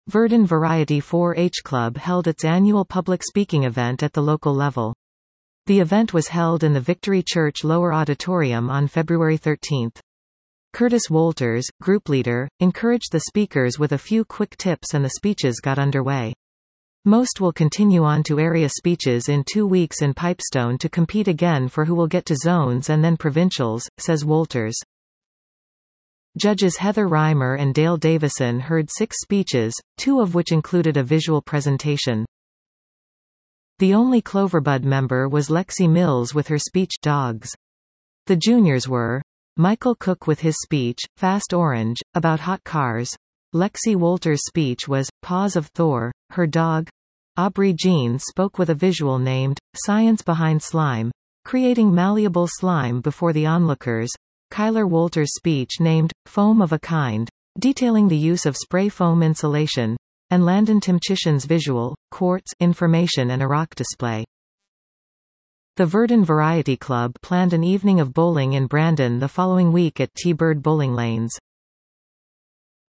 Verdon Variety 4-H Club held its annual public speaking event at the local level. The event was held in the Victory Church Lower Auditorium on February 13. Curtis Wolters, group leader, encouraged the speakers with a few quick tips and the speeches got underway. Most will continue on to area speeches in 2 weeks in Pipestone to compete again for who will get to zones and then provincials, says Wolters. Judges Heather Reimer and Dale Davison heard 6 speeches, 2 of which included a visual presentation. The only Cloverbud member was Lexi Mills with her speech, Dogs. The juniors were Michael Cook with his speech, Fast Orange, about hot cars. Lexi Wolters' speech was, Paws of Thor, her dog. Aubrey Jean spoke with a visual named, Science Behind Slime, creating malleable slime before the onlookers. Kyler Wolters' speech named, Foam of a Kind, detailing the use of spray foam insulation. And Landon Timchishan's visual, Quartz, information and a rock display. The Verdon Variety Club planned an evening of bowling in Brandon the following week at T-Bird Bowling Lanes.